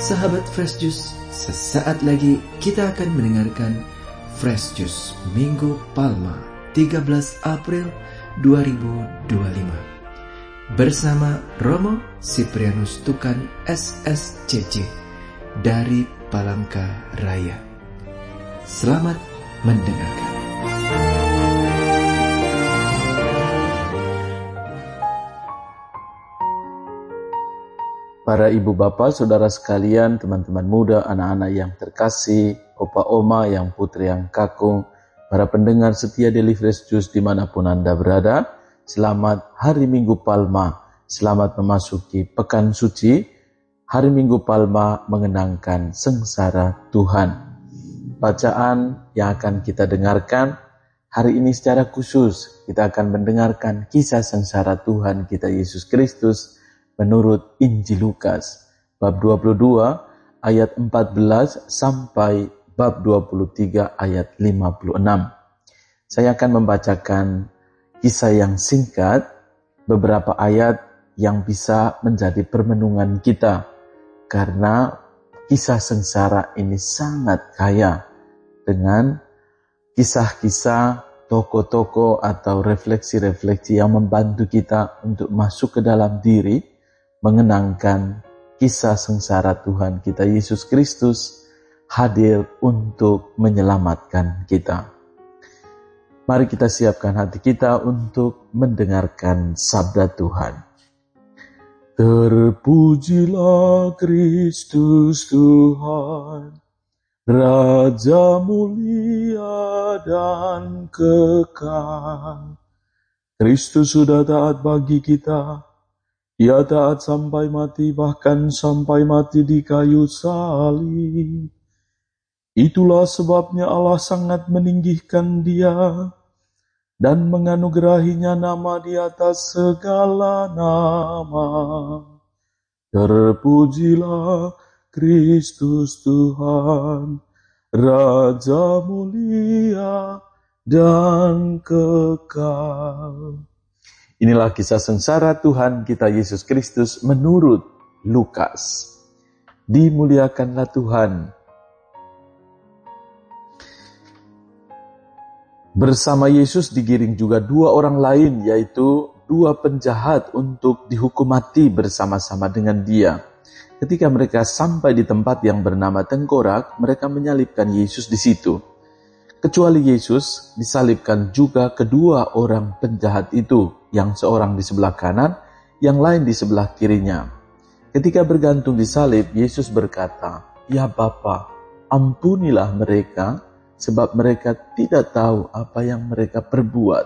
Sahabat Fresh Juice, sesaat lagi kita akan mendengarkan Fresh Juice Minggu Palma 13 April 2025 bersama Romo Siprianus Tukan SSCC dari Palangkaraya. Selamat mendengarkan. Para ibu bapak, saudara sekalian, teman-teman muda, anak-anak yang terkasih, opa oma yang putri yang kakung, para pendengar setia Daily Fresh Juice dimanapun Anda berada, selamat Hari Minggu Palma, selamat memasuki Pekan Suci. Hari Minggu Palma mengenangkan sengsara Tuhan. Bacaan yang akan kita dengarkan hari ini secara khusus, kita akan mendengarkan kisah sengsara Tuhan kita Yesus Kristus menurut Injil Lukas, bab 22 ayat 14 sampai bab 23 ayat 56. Saya akan membacakan kisah yang singkat, beberapa ayat yang bisa menjadi permenungan kita, karena kisah sengsara ini sangat kaya dengan kisah-kisah tokoh-tokoh atau refleksi-refleksi yang membantu kita untuk masuk ke dalam diri, mengenangkan kisah sengsara Tuhan kita Yesus Kristus hadir untuk menyelamatkan kita. Mari kita siapkan hati kita untuk mendengarkan sabda Tuhan. Terpujilah Kristus Tuhan, Raja mulia dan kekal. Kristus sudah taat bagi kita. Ia taat sampai mati, bahkan sampai mati di kayu salib. Itulah sebabnya Allah sangat meninggikan Dia dan menganugerahinya nama di atas segala nama. Terpujilah Kristus Tuhan, Raja mulia dan kekal. Inilah kisah sengsara Tuhan kita Yesus Kristus menurut Lukas. Dimuliakanlah Tuhan. Bersama Yesus digiring juga dua orang lain, yaitu dua penjahat untuk dihukum mati bersama-sama dengan Dia. Ketika mereka sampai di tempat yang bernama Tengkorak, mereka menyalibkan Yesus di situ. Kecuali Yesus, disalibkan juga kedua orang penjahat itu, yang seorang di sebelah kanan, yang lain di sebelah kirinya. Ketika bergantung di salib, Yesus berkata, "Ya Bapa, ampunilah mereka, sebab mereka tidak tahu apa yang mereka perbuat."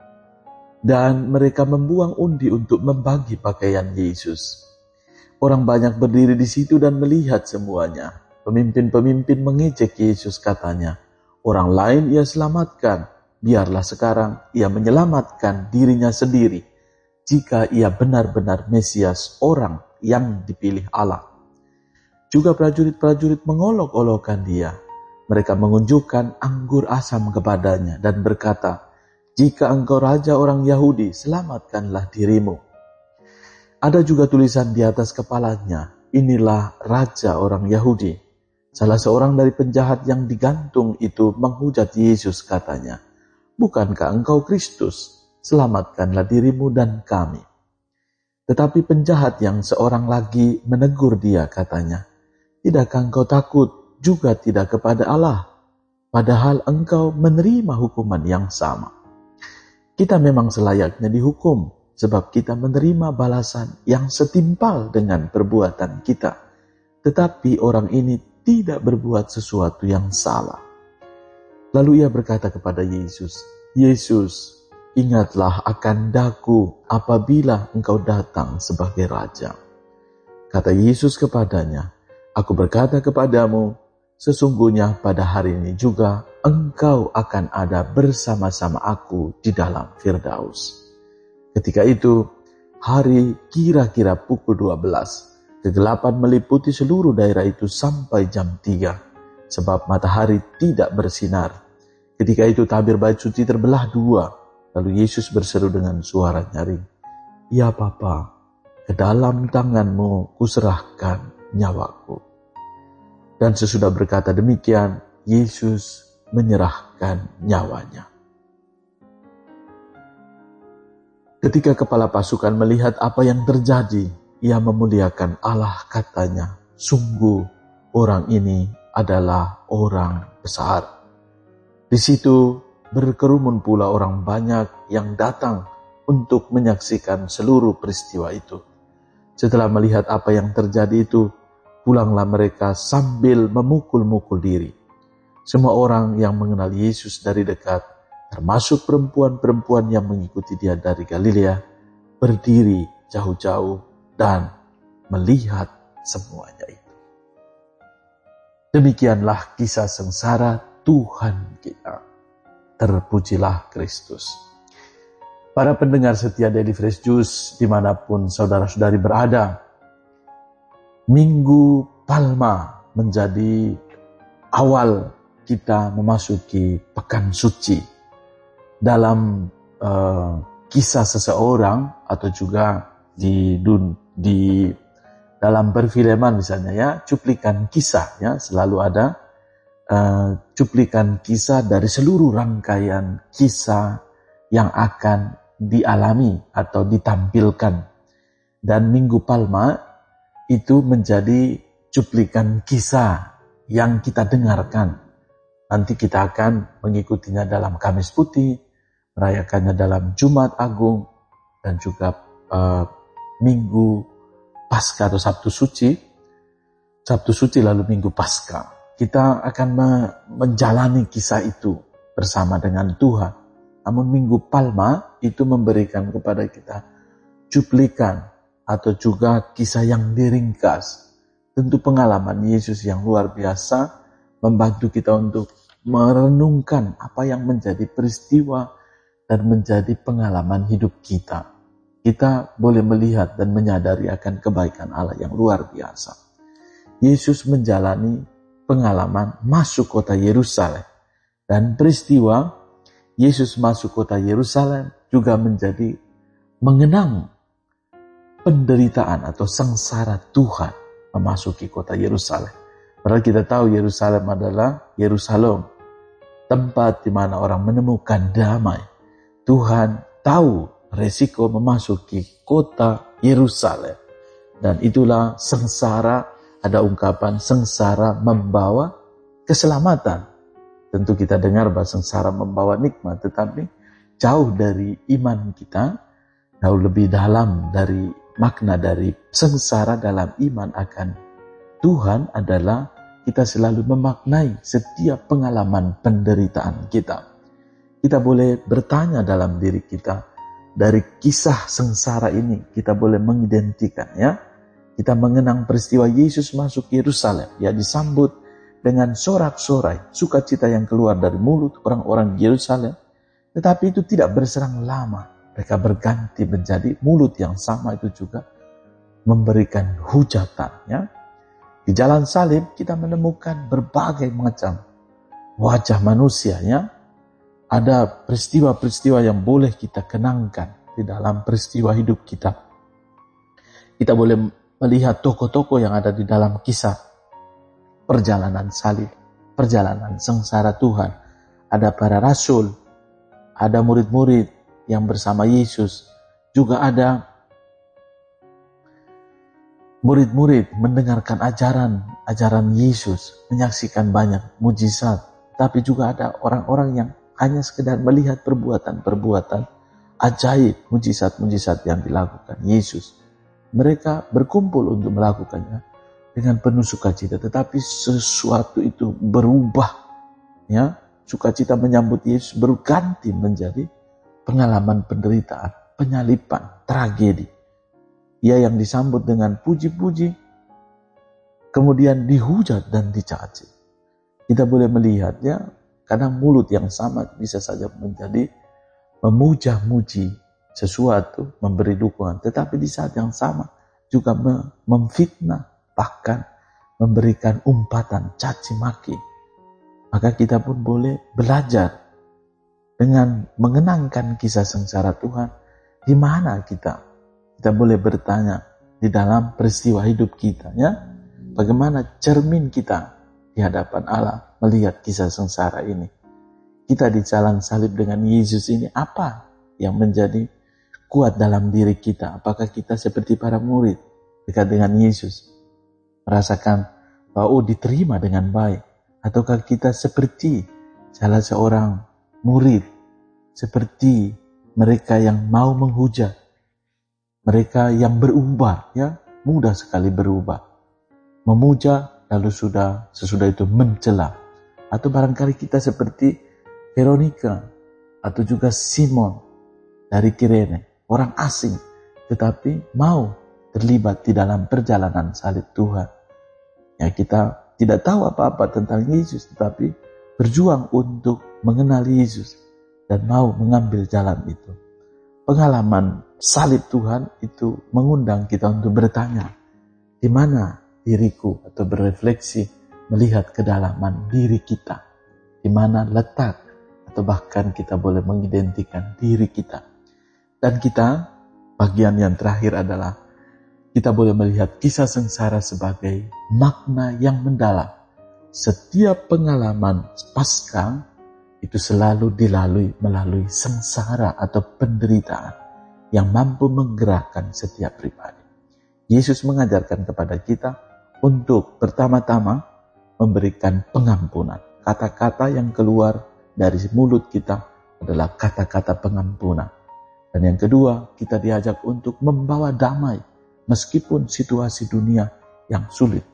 Dan mereka membuang undi untuk membagi pakaian Yesus. Orang banyak berdiri di situ dan melihat semuanya. Pemimpin-pemimpin mengejek Yesus, katanya, "Orang lain ia selamatkan, biarlah sekarang ia menyelamatkan dirinya sendiri, jika ia benar-benar Mesias, orang yang dipilih Allah." Juga prajurit-prajurit mengolok-olokkan Dia. Mereka mengunjukkan anggur asam kepadanya dan berkata, "Jika engkau raja orang Yahudi, selamatkanlah dirimu." Ada juga tulisan di atas kepalanya, "Inilah Raja orang Yahudi." Salah seorang dari penjahat yang digantung itu menghujat Yesus, katanya, "Bukankah engkau Kristus? Selamatkanlah dirimu dan kami." Tetapi penjahat yang seorang lagi menegur Dia, katanya, "Tidakkah engkau takut juga tidak kepada Allah, padahal engkau menerima hukuman yang sama? Kita memang selayaknya dihukum, sebab kita menerima balasan yang setimpal dengan perbuatan kita. Tetapi orang ini tidak berbuat sesuatu yang salah." Lalu Ia berkata kepada Yesus, "Yesus, ingatlah akan daku apabila engkau datang sebagai Raja." Kata Yesus kepadanya, "Aku berkata kepadamu, sesungguhnya pada hari ini juga engkau akan ada bersama-sama aku di dalam Firdaus." Ketika itu, hari kira-kira pukul 12, kegelapan meliputi seluruh daerah itu sampai jam 3, sebab matahari tidak bersinar. Ketika itu tabir bait suci terbelah dua, lalu Yesus berseru dengan suara nyaring, "Ya Bapa, ke dalam tangan-Mu kuserahkan nyawaku." Dan sesudah berkata demikian, Yesus menyerahkan nyawanya. Ketika kepala pasukan melihat apa yang terjadi, ia memuliakan Allah, katanya, sungguh orang ini adalah orang besar. Di situ berkerumun pula orang banyak yang datang untuk menyaksikan seluruh peristiwa itu. Setelah melihat apa yang terjadi itu, pulanglah mereka sambil memukul-mukul diri. Semua orang yang mengenal Yesus dari dekat, termasuk perempuan-perempuan yang mengikuti dia dari Galilea, berdiri jauh-jauh dan melihat semuanya itu. Demikianlah kisah sengsara Tuhan kita. Terpujilah Kristus. Para pendengar setia Daily Fresh Juice dimanapun saudara-saudari berada, Minggu Palma menjadi awal kita memasuki Pekan Suci. Dalam kisah seseorang atau juga di dalam perfilman misalnya ya, cuplikan kisah ya, selalu ada cuplikan kisah dari seluruh rangkaian kisah yang akan dialami atau ditampilkan. Dan Minggu Palma itu menjadi cuplikan kisah yang kita dengarkan. Nanti kita akan mengikutinya dalam Kamis Putih, merayakannya dalam Jumat Agung, dan juga Minggu Paskah atau Sabtu Suci lalu Minggu Paskah. Kita akan menjalani kisah itu bersama dengan Tuhan. Namun Minggu Palma itu memberikan kepada kita cuplikan atau juga kisah yang diringkas. Tentu pengalaman Yesus yang luar biasa membantu kita untuk merenungkan apa yang menjadi peristiwa dan menjadi pengalaman hidup kita. Kita boleh melihat dan menyadari akan kebaikan Allah yang luar biasa. Yesus menjalani pengalaman masuk kota Yerusalem. Dan peristiwa Yesus masuk kota Yerusalem juga menjadi mengenang penderitaan atau sengsara Tuhan memasuki kota Yerusalem. Padahal kita tahu Yerusalem adalah Yerusalem, tempat di mana orang menemukan damai. Tuhan tahu resiko memasuki kota Yerusalem. Dan itulah sengsara, ada ungkapan sengsara membawa keselamatan. Tentu kita dengar bahwa sengsara membawa nikmat, tetapi jauh dari iman kita, jauh lebih dalam dari makna dari sengsara dalam iman akan Tuhan adalah kita selalu memaknai setiap pengalaman penderitaan kita. Kita boleh bertanya dalam diri kita, dari kisah sengsara ini kita boleh mengidentikan ya. Kita mengenang peristiwa Yesus masuk Yerusalem, ya disambut dengan sorak-sorai, sukacita yang keluar dari mulut orang-orang Yerusalem. Tetapi itu tidak berserang lama. Mereka berganti menjadi mulut yang sama itu juga memberikan hujatan ya. Di jalan salib kita menemukan berbagai macam wajah manusia ya. Ada peristiwa-peristiwa yang boleh kita kenangkan di dalam peristiwa hidup kita. Kita boleh melihat tokoh-tokoh yang ada di dalam kisah perjalanan salib, perjalanan sengsara Tuhan. Ada para rasul, ada murid-murid yang bersama Yesus. Juga ada murid-murid mendengarkan ajaran Yesus, menyaksikan banyak mujizat. Tapi juga ada orang-orang yang hanya sekedar melihat perbuatan-perbuatan ajaib, mujizat-mujizat yang dilakukan Yesus. Mereka berkumpul untuk melakukannya dengan penuh sukacita, tetapi sesuatu itu berubah. Ya, sukacita menyambut Yesus berganti menjadi pengalaman penderitaan, penyalipan, tragedi. Ia yang disambut dengan puji-puji, kemudian dihujat dan dicaci. Kita boleh melihat ya, kadang mulut yang sama bisa saja menjadi memuja-muji sesuatu, memberi dukungan, tetapi di saat yang sama juga memfitnah, bahkan memberikan umpatan caci maki. Maka kita pun boleh belajar dengan mengenangkan kisah sengsara Tuhan. Di mana kita boleh bertanya di dalam peristiwa hidup kita ya, bagaimana cermin kita di hadapan Allah melihat kisah sengsara ini. Kita di jalan salib dengan Yesus ini, apa yang menjadi kuat dalam diri kita? Apakah kita seperti para murid dekat dengan Yesus, merasakan bahwa diterima dengan baik? Ataukah kita seperti salah seorang murid, seperti mereka yang mau menghujat, mereka yang berubah, mudah sekali berubah, memuja lalu sesudah itu mencela? Atau barangkali kita seperti Veronica atau juga Simon dari Kirene, orang asing, tetapi mau terlibat di dalam perjalanan salib Tuhan. Kita tidak tahu apa-apa tentang Yesus, tetapi berjuang untuk mengenal Yesus dan mau mengambil jalan itu. Pengalaman salib Tuhan itu mengundang kita untuk bertanya, di mana diriku, atau berefleksi melihat kedalaman diri kita, di mana letak atau bahkan kita boleh mengidentikan diri kita. Dan kita, bagian yang terakhir adalah kita boleh melihat kisah sengsara sebagai makna yang mendalam. Setiap pengalaman Paskah itu selalu dilalui melalui sengsara atau penderitaan yang mampu menggerakkan setiap pribadi. Yesus mengajarkan kepada kita untuk pertama-tama memberikan pengampunan. Kata-kata yang keluar dari mulut kita adalah kata-kata pengampunan. Dan yang kedua, kita diajak untuk membawa damai meskipun situasi dunia yang sulit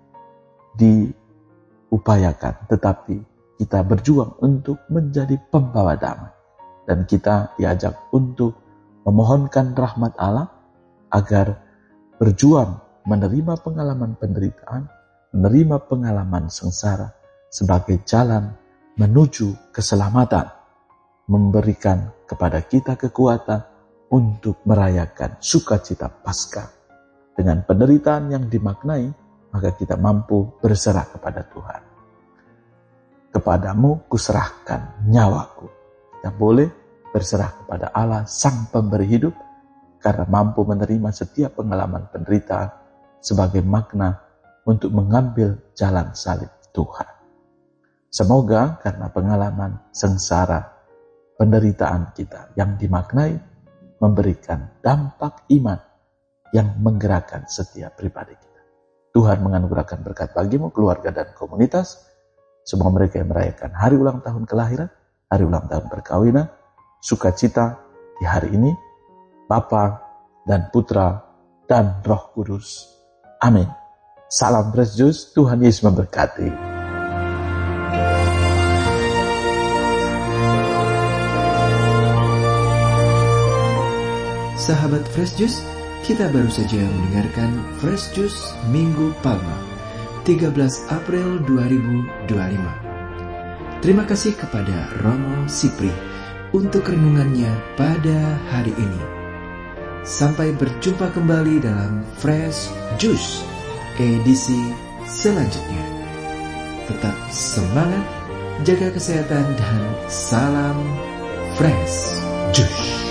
diupayakan, tetapi kita berjuang untuk menjadi pembawa damai. Dan kita diajak untuk memohonkan rahmat Allah agar berjuang menerima pengalaman penderitaan, menerima pengalaman sengsara sebagai jalan menuju keselamatan, memberikan kepada kita kekuatan untuk merayakan sukacita Paskah. Dengan penderitaan yang dimaknai, maka kita mampu berserah kepada Tuhan. Kepadamu kuserahkan nyawaku. Kita boleh berserah kepada Allah Sang Pemberi Hidup karena mampu menerima setiap pengalaman penderitaan sebagai makna untuk mengambil jalan salib Tuhan. Semoga karena pengalaman sengsara, penderitaan kita yang dimaknai memberikan dampak iman yang menggerakkan setiap pribadi kita. Tuhan menganugerahkan berkat bagimu, keluarga dan komunitas. Semua mereka yang merayakan hari ulang tahun kelahiran, hari ulang tahun perkawinan, sukacita di hari ini, Bapa dan Putra dan Roh Kudus. Amin. Salam Fresh Juice, Tuhan Yesus memberkati. Sahabat Fresh Juice, kita baru saja mendengarkan Fresh Juice Minggu Palma, 13 April 2025. Terima kasih kepada Romo Sipri untuk renungannya pada hari ini. Sampai berjumpa kembali dalam Fresh Juice edisi selanjutnya. Tetap semangat, jaga kesehatan, dan salam Fresh Juice.